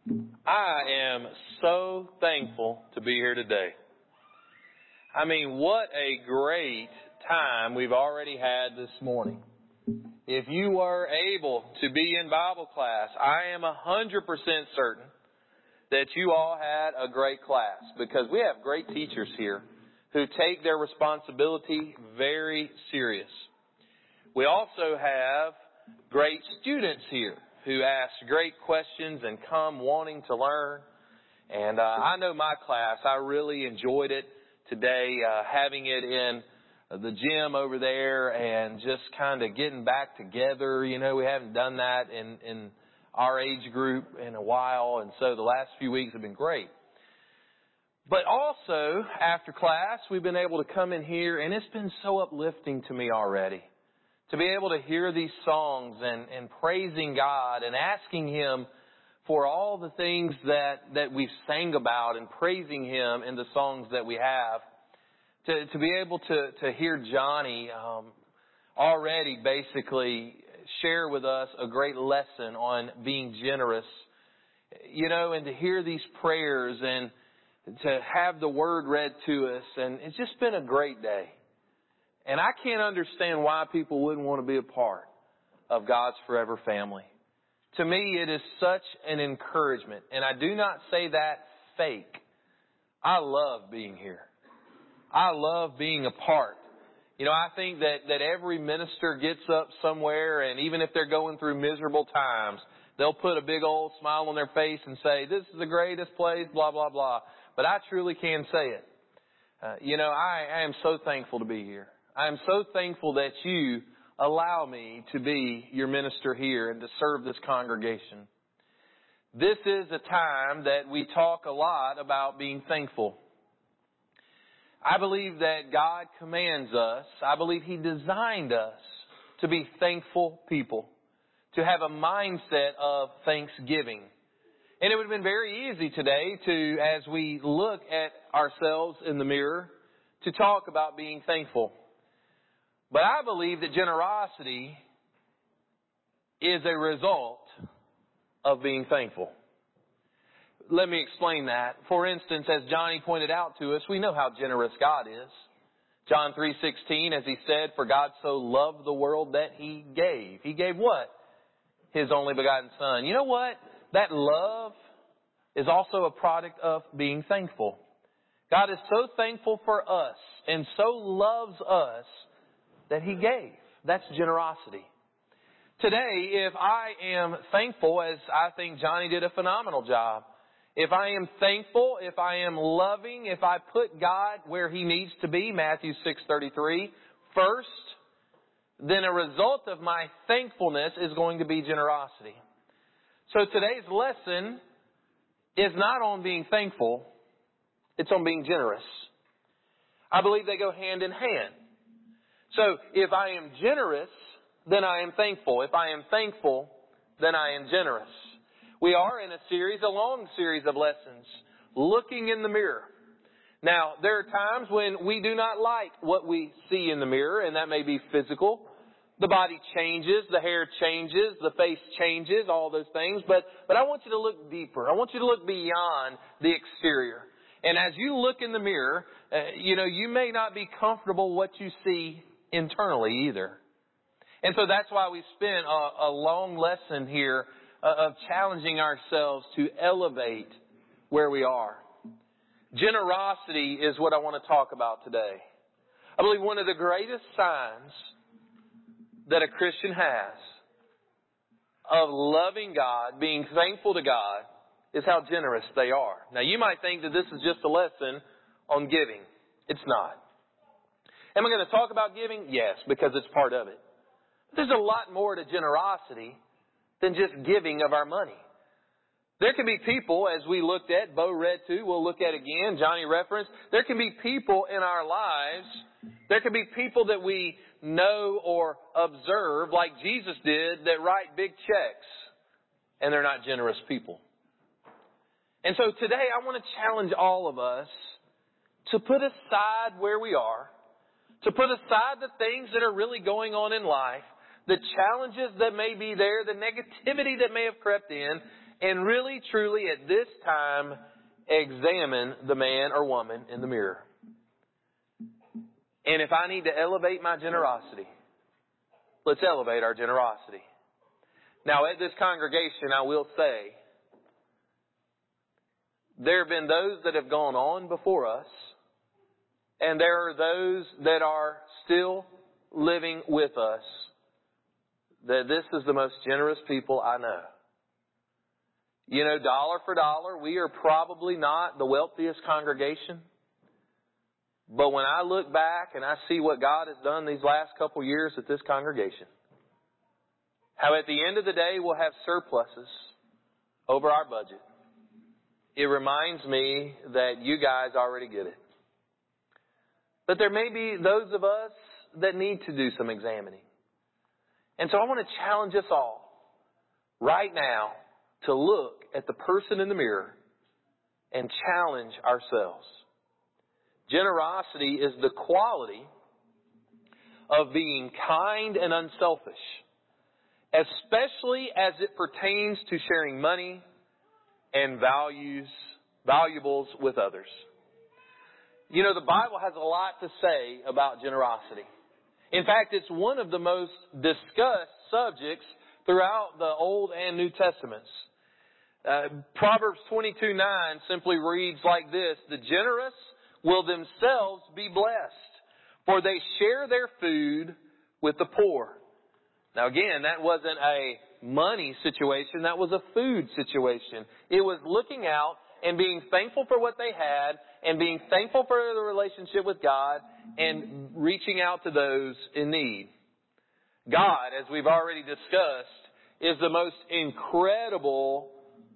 I am so thankful to be here today. I mean, what a great time we've already had this morning. If you were able to be in Bible class, I am 100% certain that you all had a great class, because we have great teachers here who take their responsibility very serious. We also have great students here who ask great questions and come wanting to learn. And I know my class, I really enjoyed it today, having it in the gym over there and just kind of getting back together. You know, we haven't done that in our age group in a while, and so the last few weeks have been great. But also, after class, we've been able to come in here, and it's been so uplifting to me already to be able to hear these songs and praising God and asking Him for all the things that we've sang about and praising Him in the songs that we have. To be able to hear Johnny already basically share with us a great lesson on being generous, you know, and to hear these prayers and to have the Word read to us. And it's just been a great day. And I can't understand why people wouldn't want to be a part of God's forever family. To me, it is such an encouragement. And I do not say that fake. I love being here. I love being a part. You know, I think that every minister gets up somewhere, and even if they're going through miserable times, they'll put a big old smile on their face and say, "This is the greatest place, blah, blah, blah." But I truly can say it. You know, I am so thankful to be here. I am so thankful that you allow me to be your minister here and to serve this congregation. This is a time that we talk a lot about being thankful. I believe that God commands us, I believe He designed us to be thankful people, to have a mindset of thanksgiving. And it would have been very easy today to, as we look at ourselves in the mirror, to talk about being thankful. But I believe that generosity is a result of being thankful. Let me explain that. For instance, as Johnny pointed out to us, we know how generous God is. John 3:16, as he said, "For God so loved the world that He gave." He gave what? His only begotten Son. You know what? That love is also a product of being thankful. God is so thankful for us and so loves us that He gave. That's generosity. Today, if I am thankful, as I think Johnny did a phenomenal job, if I am thankful, if I am loving, if I put God where He needs to be, Matthew 6:33, first, then a result of my thankfulness is going to be generosity. So today's lesson is not on being thankful, it's on being generous. I believe they go hand in hand. So if I am generous, then I am thankful. If I am thankful, then I am generous. We are in a long series of lessons, looking in the mirror. Now, there are times when we do not like what we see in the mirror, and that may be physical. The body changes, the hair changes, the face changes, all those things. But I want you to look deeper. I want you to look beyond the exterior. And as you look in the mirror, you may not be comfortable what you see internally either. And so that's why we spent a long lesson here of challenging ourselves to elevate where we are. Generosity is what I want to talk about today. I believe one of the greatest signs that a Christian has of loving God, being thankful to God, is how generous they are. Now, you might think that this is just a lesson on giving. It's not. Am I going to talk about giving? Yes, because it's part of it. There's a lot more to generosity than just giving of our money. There can be people, as we looked at, Bo read to, we'll look at again, Johnny referenced, there can be people in our lives, there can be people that we know or observe, like Jesus did, that write big checks, and they're not generous people. And so today I want to challenge all of us to put aside where we are, to put aside the things that are really going on in life, the challenges that may be there, the negativity that may have crept in, and really, truly, at this time, examine the man or woman in the mirror. And if I need to elevate my generosity, let's elevate our generosity. Now, at this congregation, I will say, there have been those that have gone on before us, and there are those that are still living with us, that this is the most generous people I know. You know, dollar for dollar, we are probably not the wealthiest congregation. But when I look back and I see what God has done these last couple years at this congregation, how at the end of the day we'll have surpluses over our budget, it reminds me that you guys already get it. But there may be those of us that need to do some examining. And so I want to challenge us all right now to look at the person in the mirror and challenge ourselves. Generosity is the quality of being kind and unselfish, especially as it pertains to sharing money and valuables with others. You know, the Bible has a lot to say about generosity. In fact, it's one of the most discussed subjects throughout the Old and New Testaments. Proverbs 22:9 simply reads like this: "The generous will themselves be blessed, for they share their food with the poor." Now again, that wasn't a money situation, that was a food situation. It was looking out and being thankful for what they had, and being thankful for the relationship with God, and reaching out to those in need. God, as we've already discussed, is the most incredible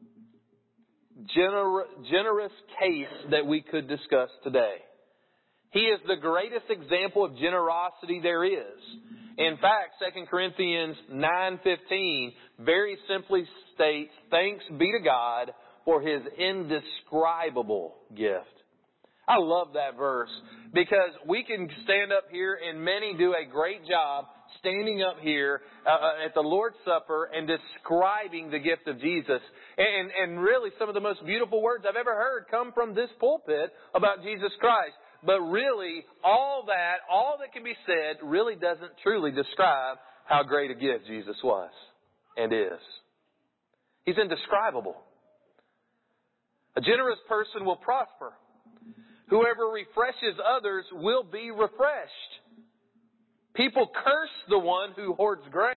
generous case that we could discuss today. He is the greatest example of generosity there is. In fact, 2 Corinthians 9:15 very simply states, "Thanks be to God for His indescribable gift." I love that verse, because we can stand up here, and many do a great job standing up here at the Lord's Supper and describing the gift of Jesus. And really some of the most beautiful words I've ever heard come from this pulpit about Jesus Christ. But really, all that can be said really doesn't truly describe how great a gift Jesus was and is. He's indescribable. A generous person will prosper. Whoever refreshes others will be refreshed. People curse the one who hoards grain,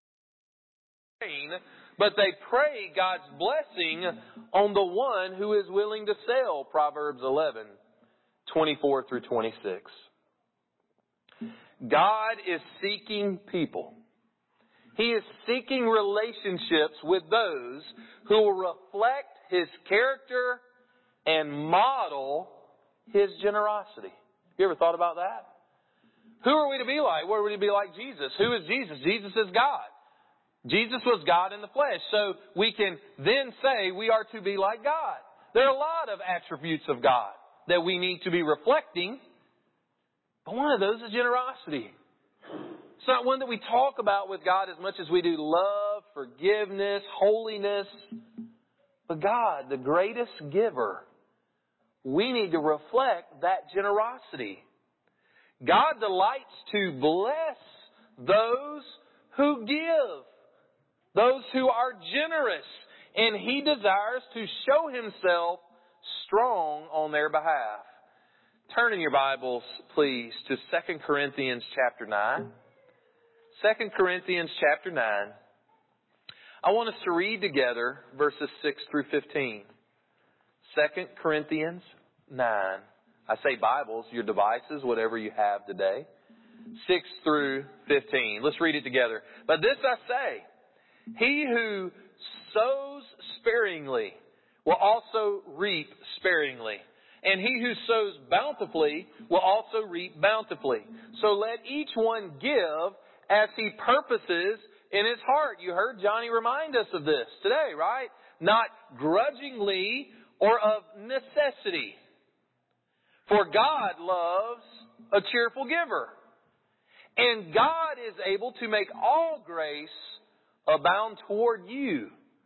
but they pray God's blessing on the one who is willing to sell. Proverbs 11:24 through 26. God is seeking people. He is seeking relationships with those who will reflect His character and model His generosity. You ever thought about that? Who are we to be like? What are we to be like Jesus? Who is Jesus? Jesus is God. Jesus was God in the flesh. So we can then say we are to be like God. There are a lot of attributes of God that we need to be reflecting. But one of those is generosity. It's not one that we talk about with God as much as we do love, forgiveness, holiness. But God, the greatest giver, we need to reflect that generosity. God delights to bless those who give, those who are generous, and He desires to show Himself strong on their behalf. Turn in your Bibles, please, to 2 Corinthians chapter 9. 2 Corinthians chapter 9. I want us to read together verses 6 through 15. 2 Corinthians 9. I say Bibles, your devices, whatever you have today. 6 through 15. Let's read it together. "But this I say, he who sows sparingly will also reap sparingly. And he who sows bountifully will also reap bountifully. So let each one give as he purposes in his heart." You heard Johnny remind us of this today, right? "Not grudgingly or of necessity. For God loves a cheerful giver. And God is able to make all grace abound toward you,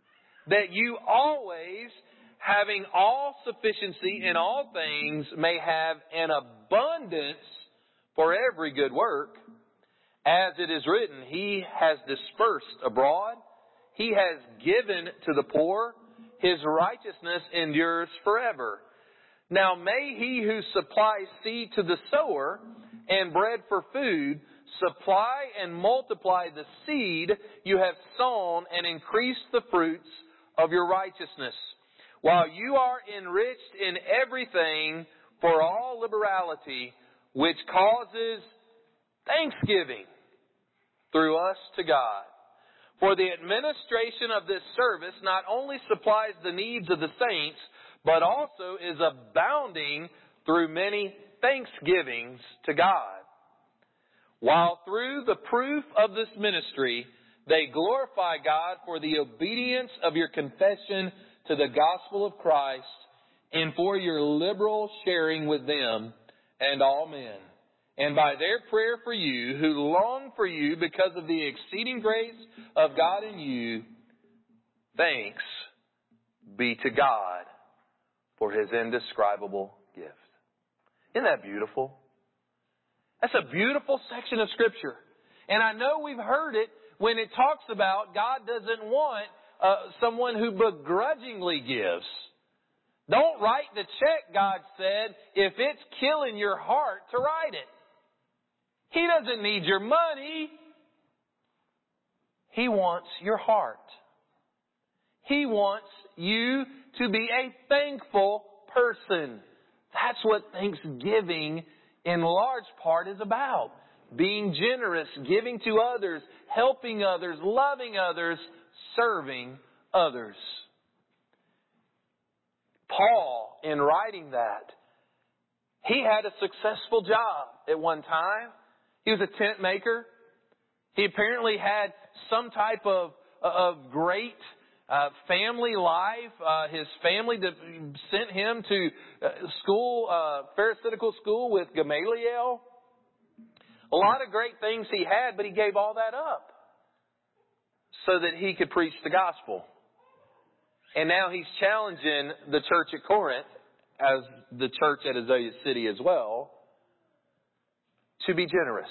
that you always, having all sufficiency in all things, may have an abundance for every good work. As it is written, He has dispersed abroad. He has given to the poor. His righteousness endures forever. Now may He who supplies seed to the sower and bread for food supply and multiply the seed you have sown and increase the fruits of your righteousness, while you are enriched in everything for all liberality, which causes thanksgiving through us to God. For the administration of this service not only supplies the needs of the saints, but also is abounding through many thanksgivings to God. While through the proof of this ministry, they glorify God for the obedience of your confession to the gospel of Christ and for your liberal sharing with them and all men. And by their prayer for you, who long for you because of the exceeding grace of God in you, thanks be to God for His indescribable gift. Isn't that beautiful? That's a beautiful section of Scripture. And I know we've heard it when it talks about God doesn't want someone who begrudgingly gives. Don't write the check, God said, if it's killing your heart to write it. He doesn't need your money. He wants your heart. He wants you to be a thankful person. That's what Thanksgiving in large part is about. Being generous, giving to others, helping others, loving others, serving others. Paul, in writing that, he had a successful job at one time. He was a tent maker. He apparently had some type of great family life. His family sent him to school, Pharisaical school with Gamaliel. A lot of great things he had, but he gave all that up so that he could preach the gospel. And now he's challenging the church at Corinth, as the church at Azusa City as well, to be generous.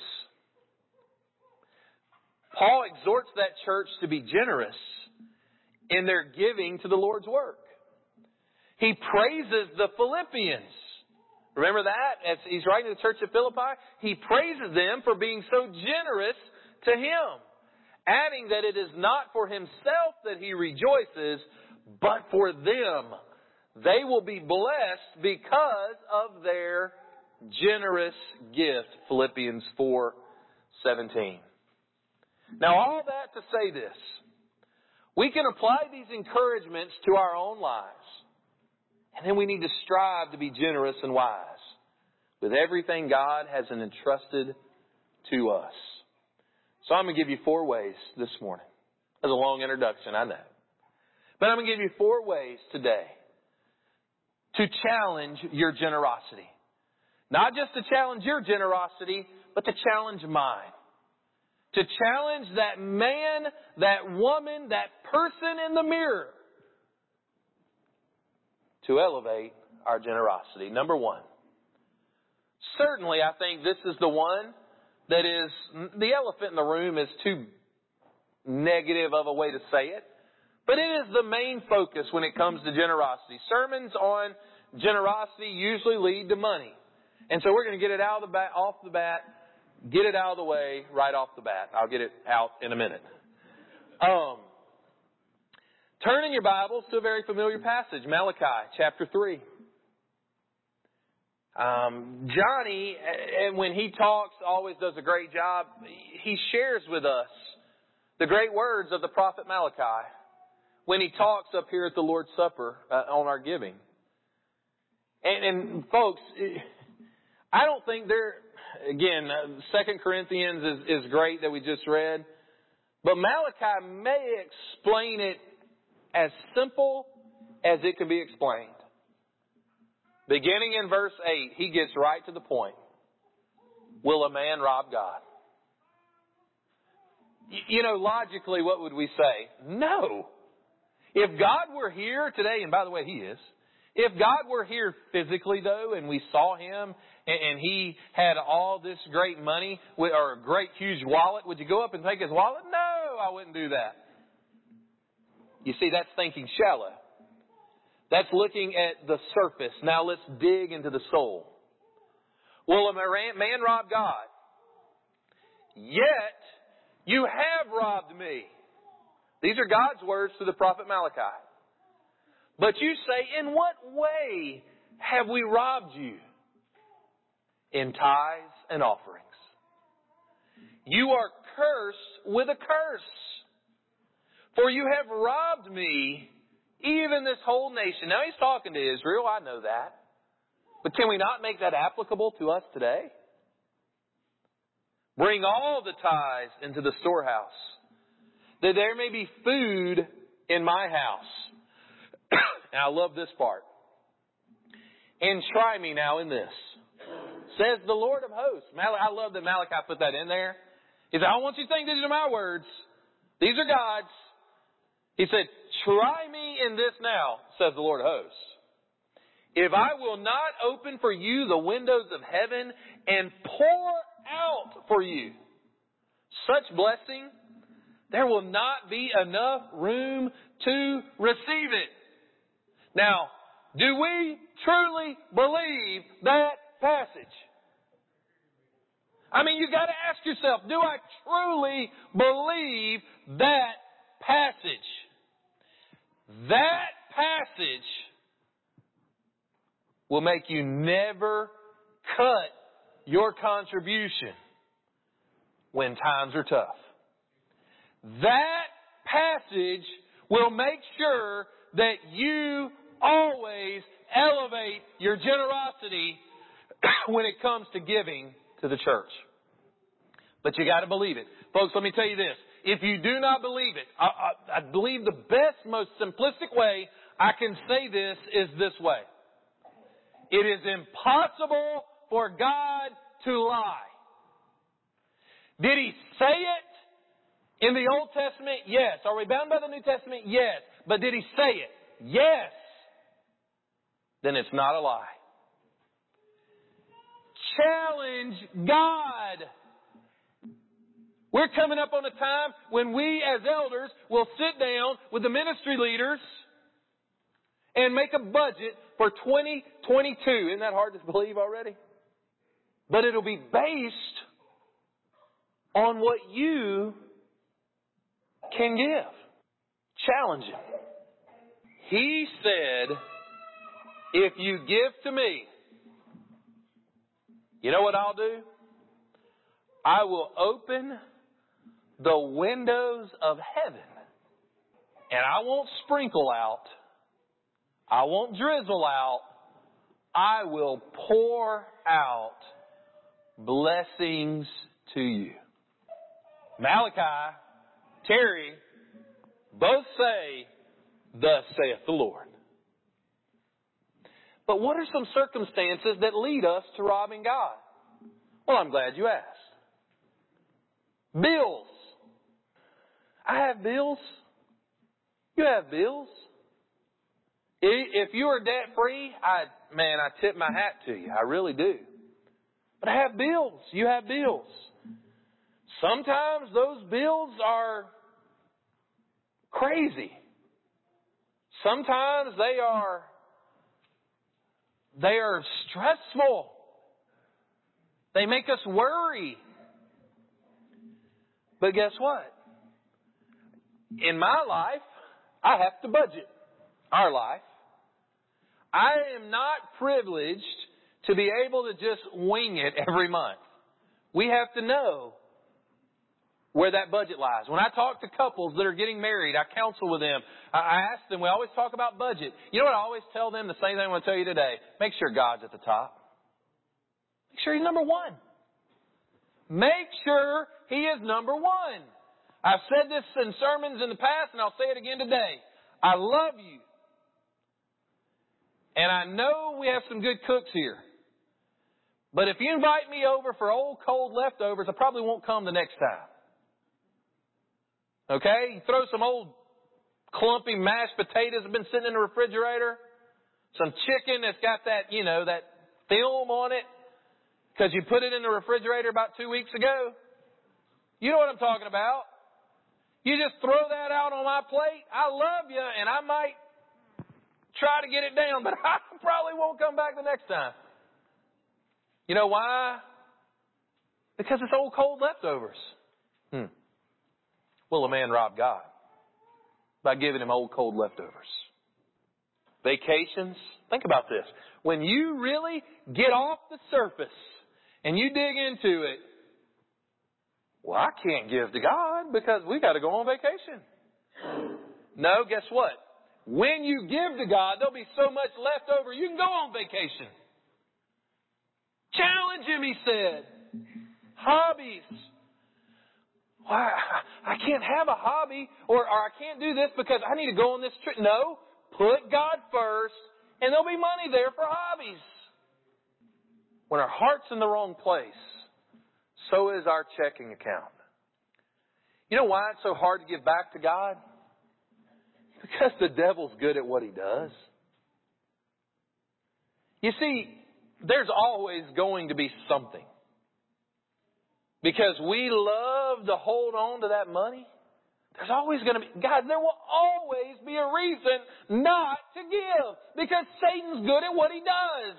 Paul exhorts that church to be generous in their giving to the Lord's work. He praises the Philippians. Remember that? As he's writing to the church at Philippi, he praises them for being so generous to him, adding that it is not for himself that he rejoices, but for them. They will be blessed because of their generous gift. Philippians 4:17. Now all that to say this. We can apply these encouragements to our own lives. And then we need to strive to be generous and wise with everything God has entrusted to us. So I'm going to give you 4 ways this morning. That's a long introduction, I know. But I'm going to give you 4 ways today to challenge your generosity. Not just to challenge your generosity, but to challenge mine. To challenge that man, that woman, that person in the mirror to elevate our generosity. Number 1. Certainly, I think this is the one that is, the elephant in the room is too negative of a way to say it, but it is the main focus when it comes to generosity. Sermons on generosity usually lead to money. And so we're going to get it out of the bat, off the bat, get it out of the way right off the bat. I'll get it out in a minute. Turn in your Bibles to a very familiar passage, Malachi chapter 3. Johnny, when he talks, always does a great job. He shares with us the great words of the prophet Malachi when he talks up here at the Lord's Supper on our giving. And folks, I don't think again, 2 Corinthians is great that we just read, but Malachi may explain it as simple as it can be explained. Beginning in verse 8, he gets right to the point. Will a man rob God? You know, logically, what would we say? No. If God were here today, and by the way, He is. If God were here physically, though, and we saw Him, and He had all this great money, or a great huge wallet, would you go up and take His wallet? No, I wouldn't do that. You see, that's thinking shallow. That's looking at the surface. Now let's dig into the soul. Will a man rob God? Yet you have robbed me. These are God's words to the prophet Malachi. But you say, in what way have we robbed you? In tithes and offerings. You are cursed with a curse. For you have robbed me, even this whole nation. Now He's talking to Israel, I know that. But can we not make that applicable to us today? Bring all the tithes into the storehouse, that there may be food in my house. Now I love this part. And try me now in this, says the Lord of hosts. I love that Malachi put that in there. He said, I want you to think these are my words. These are God's. He said, try me in this now, says the Lord of hosts. If I will not open for you the windows of heaven and pour out for you such blessing, there will not be enough room to receive it. Now, do we truly believe that passage? I mean, you got to ask yourself, do I truly believe that passage? That passage will make you never cut your contribution when times are tough. That passage will make sure that you always elevate your generosity when it comes to giving to the church. But you got to believe it. Folks, let me tell you this. If you do not believe it, I believe the best, most simplistic way I can say this is this way. It is impossible for God to lie. Did He say it in the Old Testament? Yes. Are we bound by the New Testament? Yes. But did He say it? Yes. Then it's not a lie. Challenge God. We're coming up on a time when we as elders will sit down with the ministry leaders and make a budget for 2022. Isn't that hard to believe already? But it'll be based on what you can give. Challenge Him. He said, if you give to me, you know what I'll do? I will open the windows of heaven. And I won't sprinkle out. I won't drizzle out. I will pour out blessings to you. Malachi, Terry, both say, thus saith the Lord. But what are some circumstances that lead us to robbing God? Well, I'm glad you asked. Bills. I have bills. You have bills. If you are debt free, I tip my hat to you. I really do. But I have bills. You have bills. Sometimes those bills are crazy. Sometimes they are stressful. They make us worry. But guess what? In my life, I have to budget. Our life. I am not privileged to be able to just wing it every month. We have to know where that budget lies. When I talk to couples that are getting married, I counsel with them. I ask them, we always talk about budget. You know what I always tell them? The same thing I'm going to tell you today. Make sure God's at the top. Make sure He's number one. Make sure He is number one. I've said this in sermons in the past, and I'll say it again today. I love you. And I know we have some good cooks here. But if you invite me over for old cold leftovers, I probably won't come the next time. Okay? You throw some old clumpy mashed potatoes have been sitting in the refrigerator. Some chicken that's got that, that film on it because you put it in the refrigerator about 2 weeks ago. You know what I'm talking about. You just throw that out on my plate. I love you, and I might try to get it down, but I probably won't come back the next time. You know why? Because it's old cold leftovers. Will a man rob God? By giving him old cold leftovers. Vacations. Think about this. When you really get off the surface and you dig into it, well, I can't give to God because we got to go on vacation. No, guess what? When you give to God, there'll be so much left over, you can go on vacation. Challenge him, he said. Hobbies. Why? I can't have a hobby or I can't do this because I need to go on this trip. No, put God first and there'll be money there for hobbies. When our heart's in the wrong place, so is our checking account. You know why it's so hard to give back to God? Because the devil's good at what he does. You see, there's always going to be something. Because we love to hold on to that money. There's always going to be, guys, there will always be a reason not to give. Because Satan's good at what he does.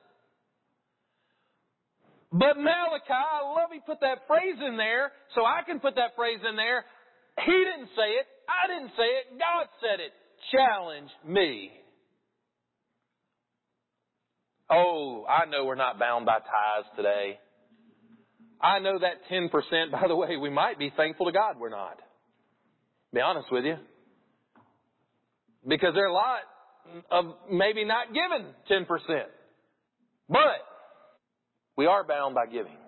But Malachi, I love he put that phrase in there, so I can put that phrase in there. He didn't say it. I didn't say it. God said it. Challenge me. Oh, I know we're not bound by tithes today. I know that 10%, by the way, we might be thankful to God we're not. Be honest with you. Because there are a lot of maybe not giving 10%. But we are bound by giving.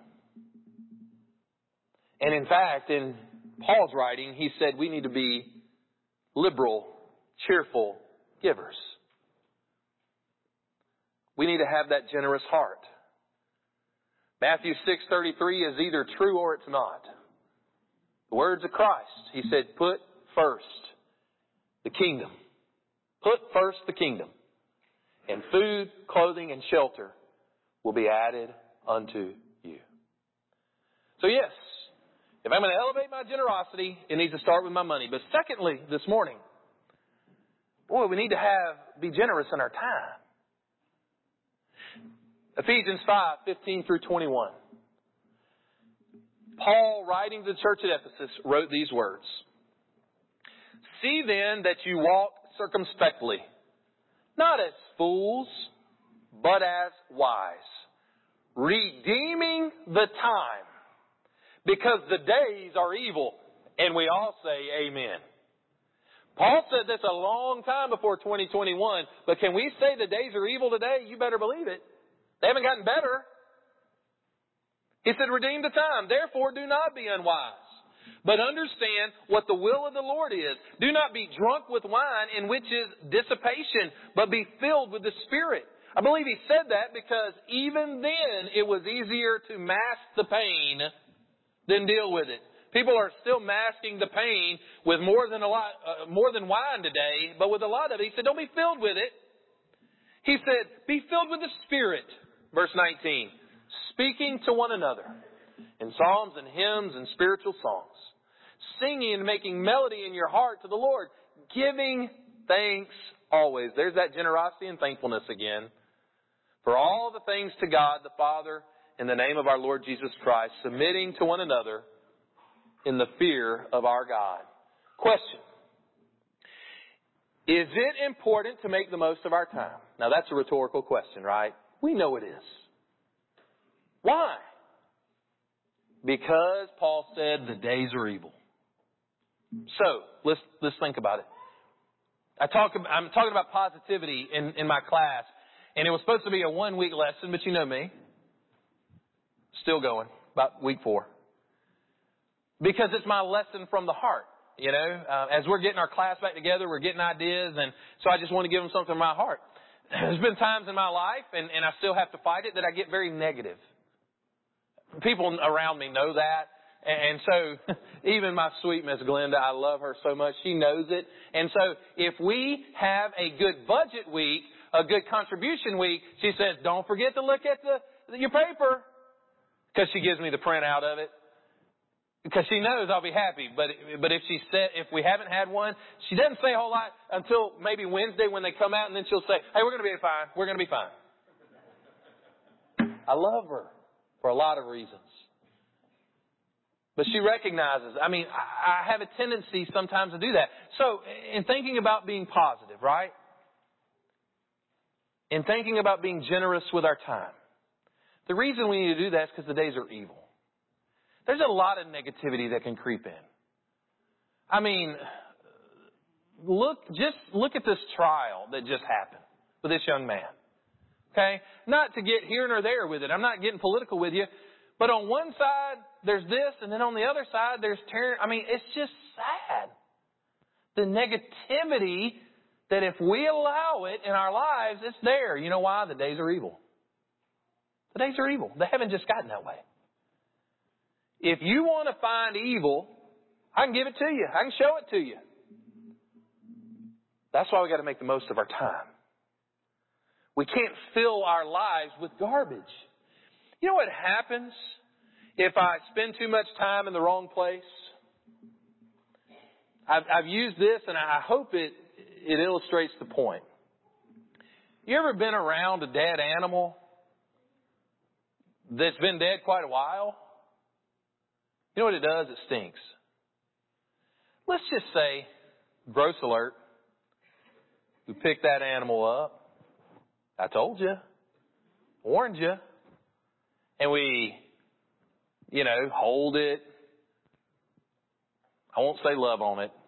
And in fact, in Paul's writing, he said we need to be liberal, cheerful givers. We need to have that generous heart. Matthew 6:33 is either true or it's not. The words of Christ. He said, put first the kingdom. Put first the kingdom. And food, clothing, and shelter will be added unto you. So yes, if I'm going to elevate my generosity, it needs to start with my money. But secondly, this morning, we need to be generous in our time. Ephesians 5:15 through 21. Paul, writing to the church at Ephesus, wrote these words. See then that you walk circumspectly, not as fools, but as wise, redeeming the time, because the days are evil. And we all say amen. Paul said this a long time before 2021, but can we say the days are evil today? You better believe it. They haven't gotten better. He said, redeem the time. Therefore, do not be unwise, but understand what the will of the Lord is. Do not be drunk with wine, in which is dissipation, but be filled with the Spirit. I believe he said that because even then it was easier to mask the pain than deal with it. People are still masking the pain with more than wine today, but with a lot of it. He said, don't be filled with it. He said, be filled with the Spirit. Verse 19, speaking to one another in psalms and hymns and spiritual songs, singing and making melody in your heart to the Lord, giving thanks always. There's that generosity and thankfulness again. For all the things to God the Father in the name of our Lord Jesus Christ, submitting to one another in the fear of our God. Question. Is it important to make the most of our time? Now that's a rhetorical question, right? We know it is. Why? Because Paul said the days are evil. So, let's think about it. I'm talking about positivity in my class, and it was supposed to be a 1-week lesson, but you know me. Still going, about week 4. Because it's my lesson from the heart. You know, as we're getting our class back together, we're getting ideas, and so I just want to give them something from my heart. There's been times in my life, and I still have to fight it, that I get very negative. People around me know that. And so even my sweet Miss Glenda, I love her so much. She knows it. And so if we have a good budget week, a good contribution week, she says, don't forget to look at your paper. Because she gives me the printout of it. Because she knows I'll be happy. But if we haven't had one, she doesn't say a whole lot until maybe Wednesday when they come out, and then she'll say, hey, we're going to be fine. We're going to be fine. I love her for a lot of reasons. But she recognizes, I have a tendency sometimes to do that. So, in thinking about being positive, right? In thinking about being generous with our time. The reason we need to do that is because the days are evil. There's a lot of negativity that can creep in. Look at this trial that just happened with this young man. Okay? Not to get here nor there with it. I'm not getting political with you. But on one side, there's this, and then on the other side, there's terror. It's just sad. The negativity that if we allow it in our lives, it's there. You know why? The days are evil. The days are evil. They haven't just gotten that way. If you want to find evil, I can give it to you. I can show it to you. That's why we got to make the most of our time. We can't fill our lives with garbage. You know what happens if I spend too much time in the wrong place? I've used this, and I hope it illustrates the point. You ever been around a dead animal that's been dead quite a while? You know what it does? It stinks. Let's just say, gross alert, we picked that animal up. I told you. Warned you. And we, hold it. I won't say love on it.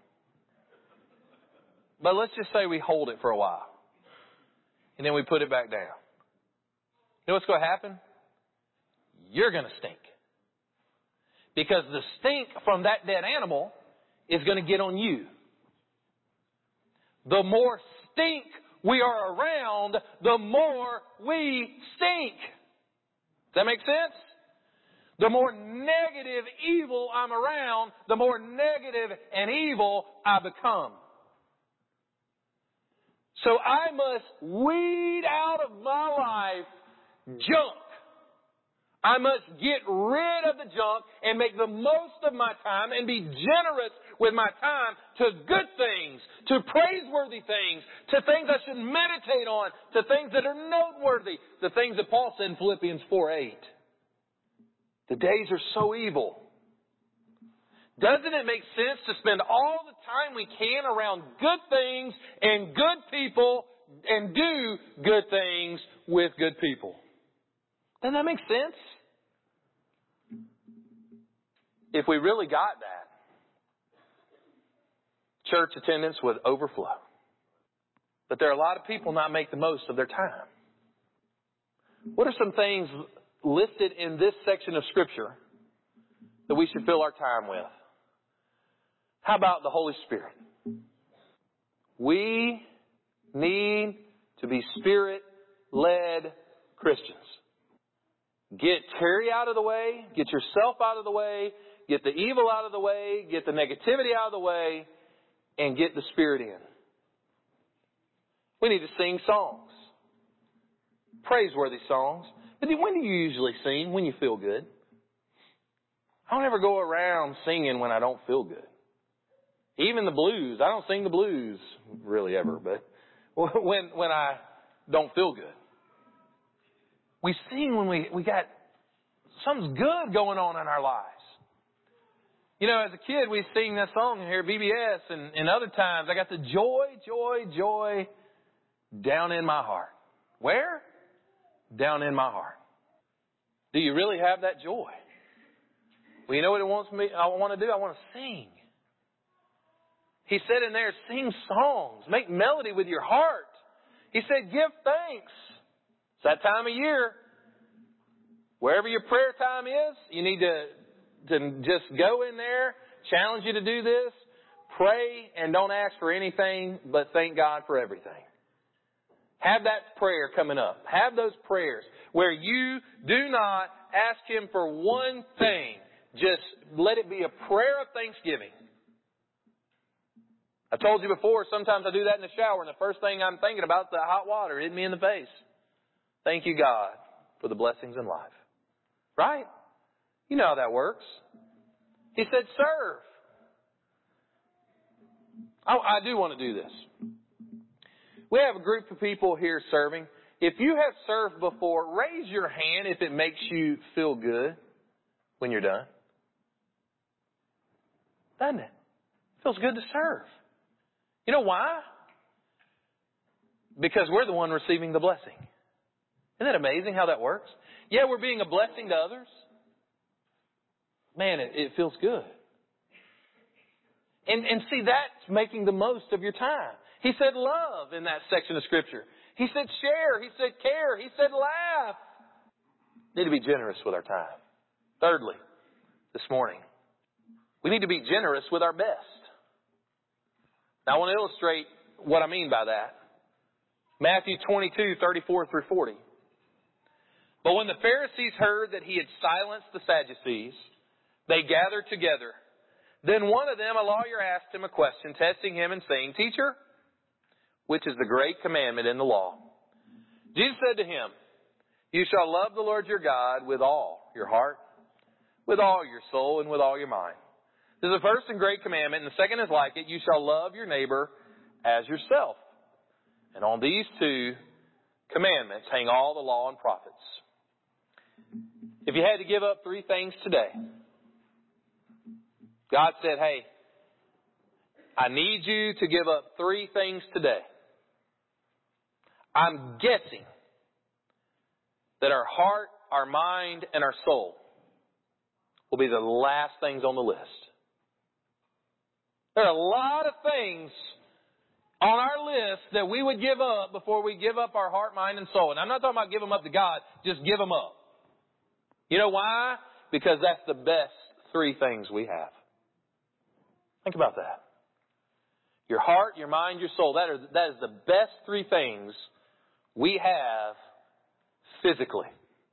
But let's just say we hold it for a while. And then we put it back down. You know what's going to happen? You're going to stink. Because the stink from that dead animal is going to get on you. The more stink we are around, the more we stink. Does that make sense? The more negative evil I'm around, the more negative and evil I become. So I must weed out of my life junk. I must get rid of the junk and make the most of my time and be generous with my time to good things, to praiseworthy things, to things I should meditate on, to things that are noteworthy, the things that Paul said in Philippians 4:8. The days are so evil. Doesn't it make sense to spend all the time we can around good things and good people and do good things with good people? Doesn't that make sense? If we really got that, church attendance would overflow. But there are a lot of people not make the most of their time. What are some things listed in this section of Scripture that we should fill our time with? How about the Holy Spirit? We need to be Spirit-led Christians. Get Terry out of the way, get yourself out of the way, get the evil out of the way, get the negativity out of the way, and get the Spirit in. We need to sing songs. Praiseworthy songs. But when do you usually sing? When you feel good. I don't ever go around singing when I don't feel good. Even the blues. I don't sing the blues really ever, but when I don't feel good. We sing when we got something's good going on in our lives. As a kid, we sing that song here, BBS, and other times I got the joy, joy, joy down in my heart. Where? Down in my heart. Do you really have that joy? Well, you know what I want to do? I want to sing. He said in there, sing songs, make melody with your heart. He said, give thanks. It's that time of year. Wherever your prayer time is, you need to just go in there, challenge you to do this, pray, and don't ask for anything, but thank God for everything. Have that prayer coming up. Have those prayers where you do not ask Him for one thing. just let it be a prayer of thanksgiving. I told you before, sometimes I do that in the shower, and the first thing I'm thinking about is the hot water hitting me in the face. Thank you, God, for the blessings in life. Right? You know how that works. He said, serve. I do want to do this. We have a group of people here serving. If you have served before, raise your hand if it makes you feel good when you're done. Doesn't it? It feels good to serve. You know why? Because we're the one receiving the blessing. Isn't that amazing how that works? Yeah, we're being a blessing to others. Man, it feels good. And see, that's making the most of your time. He said love in that section of Scripture. He said share. He said care. He said laugh. We need to be generous with our time. Thirdly, this morning, we need to be generous with our best. Now, I want to illustrate what I mean by that. Matthew 22:34 through 40. But when the Pharisees heard that he had silenced the Sadducees, they gathered together. Then one of them, a lawyer, asked him a question, testing him and saying, Teacher, which is the great commandment in the law? Jesus said to him, You shall love the Lord your God with all your heart, with all your soul, and with all your mind. This is the first and great commandment, and the second is like it. You shall love your neighbor as yourself. And on these two commandments hang all the law and prophets. If you had to give up three things today, God said, hey, I need you to give up three things today. I'm guessing that our heart, our mind, and our soul will be the last things on the list. There are a lot of things on our list that we would give up before we give up our heart, mind, and soul. And I'm not talking about give them up to God, just give them up. You know why? Because that's the best three things we have. Think about that. Your heart, your mind, your soul. That is the best three things we have physically.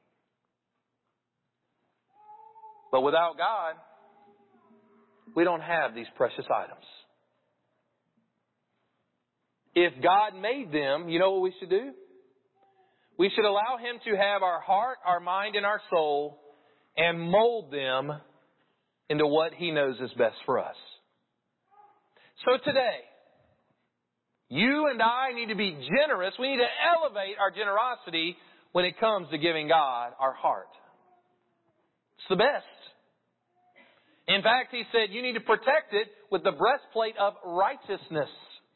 But without God, we don't have these precious items. If God made them, you know what we should do? We should allow Him to have our heart, our mind, and our soul and mold them into what He knows is best for us. So today, you and I need to be generous. We need to elevate our generosity when it comes to giving God our heart. It's the best. In fact, He said you need to protect it with the breastplate of righteousness.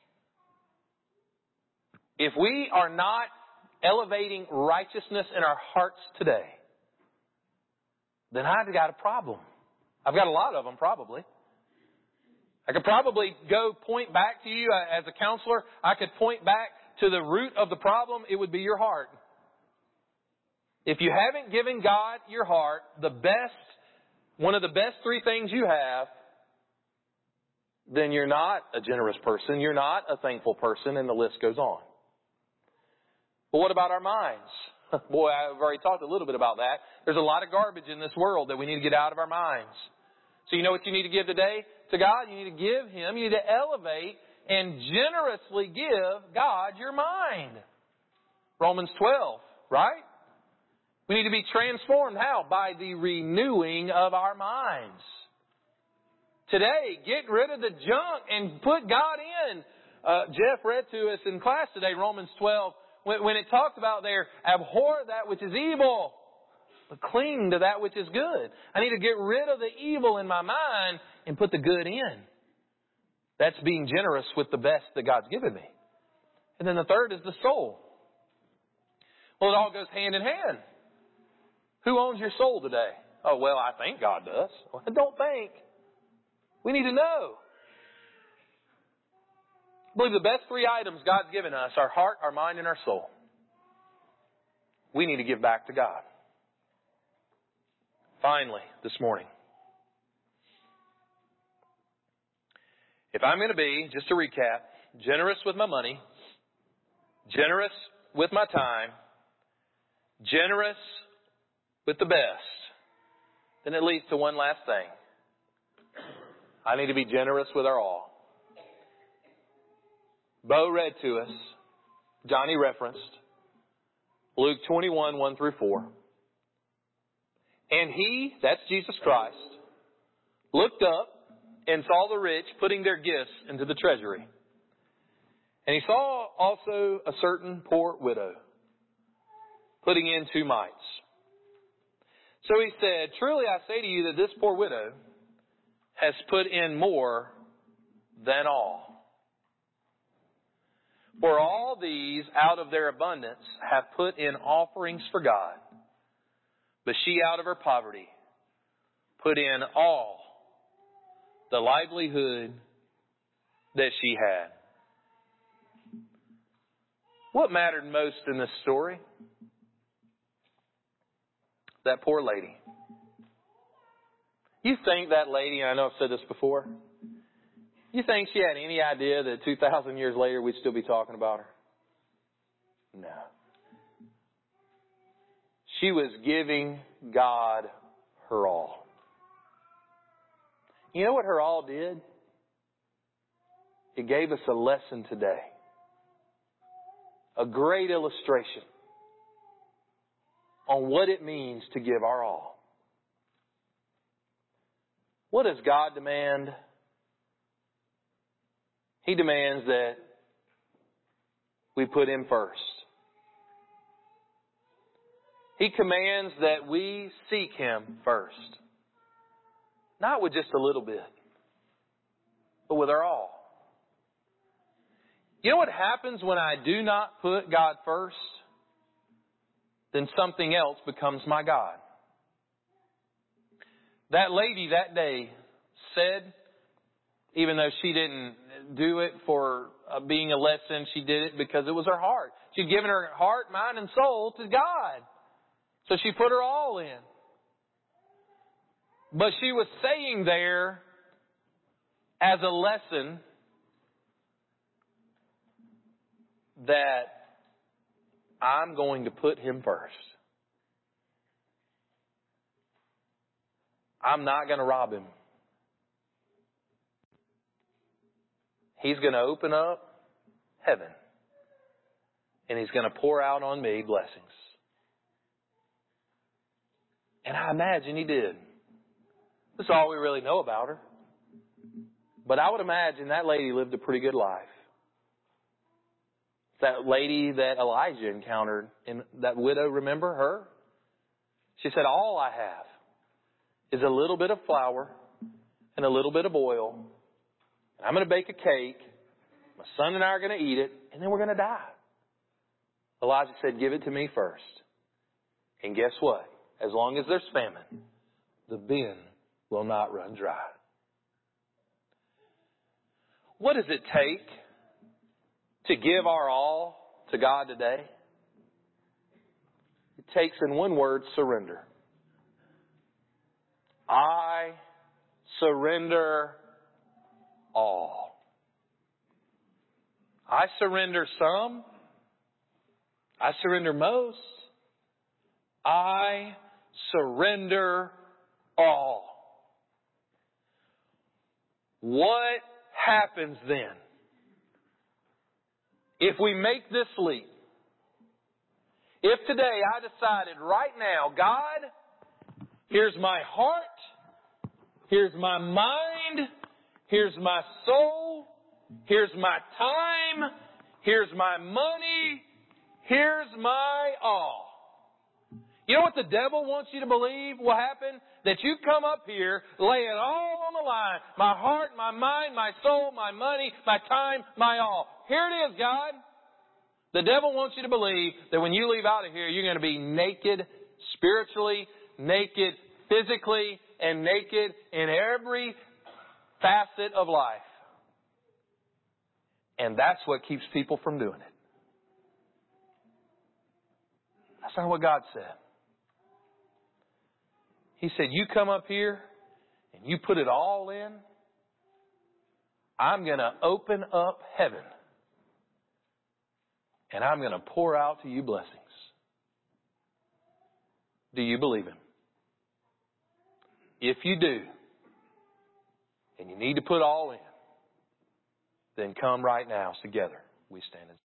If we are not elevating righteousness in our hearts today, then I've got a problem. I've got a lot of them probably. I could probably go point back to you as a counselor. I could point back to the root of the problem. It would be your heart. If you haven't given God your heart, one of the best three things you have, then you're not a generous person. You're not a thankful person, and the list goes on. But what about our minds? Boy, I've already talked a little bit about that. There's a lot of garbage in this world that we need to get out of our minds. So you know what you need to give today to God? You need to give Him, you need to elevate and generously give God your mind. Romans 12, right? We need to be transformed. How? By the renewing of our minds. Today, get rid of the junk and put God in. Jeff read to us in class today, Romans 12, when it talks about there, abhor that which is evil, but cling to that which is good. I need to get rid of the evil in my mind and put the good in. That's being generous with the best that God's given me. And then the third is the soul. Well, it all goes hand in hand. Who owns your soul today? Oh, well, I think God does. Well, don't think. We need to know. I believe the best three items God's given us, our heart, our mind, and our soul, we need to give back to God. Finally, this morning, if I'm going to be, just to recap, generous with my money, generous with my time, generous with the best, then it leads to one last thing. I need to be generous with our all. Bo read to us, Johnny referenced, Luke 21, 1 through 4. And he, that's Jesus Christ, looked up and saw the rich putting their gifts into the treasury. And he saw also a certain poor widow putting in 2 mites. So he said, truly I say to you that this poor widow has put in more than all. For all these out of their abundance have put in offerings for God. But she out of her poverty put in all the livelihood that she had. What mattered most in this story? That poor lady. You think that lady, and I know I've said this before, you think she had any idea that 2,000 years later we'd still be talking about her? No. She was giving God her all. You know what her all did? It gave us a lesson today. A great illustration on what it means to give our all. What does God demand? He demands that we put Him first. He commands that we seek Him first. Not with just a little bit, but with our all. You know what happens when I do not put God first? Then something else becomes my God. That lady that day said, even though she didn't do it for being a lesson, she did it because it was her heart. She'd given her heart, mind, and soul to God. So she put her all in. But she was saying there as a lesson that I'm going to put Him first. I'm not going to rob Him. He's going to open up heaven. And He's going to pour out on me blessings. And I imagine He did. That's all we really know about her. But I would imagine that lady lived a pretty good life. That lady that Elijah encountered, and that widow, remember her? She said, all I have is a little bit of flour and a little bit of oil. And I'm going to bake a cake. My son and I are going to eat it, and then we're going to die. Elijah said, give it to me first. And guess what? As long as there's famine, the bin will not run dry. What does it take to give our all to God today? It takes, in one word, surrender. I surrender all. I surrender some. I surrender most. I surrender all. What happens then if we make this leap? If today I decided right now, God, here's my heart, here's my mind, here's my soul, here's my time, here's my money, here's my all. You know what the devil wants you to believe will happen? That you come up here, lay it all on the line. My heart, my mind, my soul, my money, my time, my all. Here it is, God. The devil wants you to believe that when you leave out of here, you're going to be naked spiritually, naked physically, and naked in every facet of life. And that's what keeps people from doing it. That's not what God said. He said, you come up here and you put it all in, I'm going to open up heaven. And I'm going to pour out to you blessings. Do you believe Him? If you do, and you need to put all in, then come right now. Together we stand and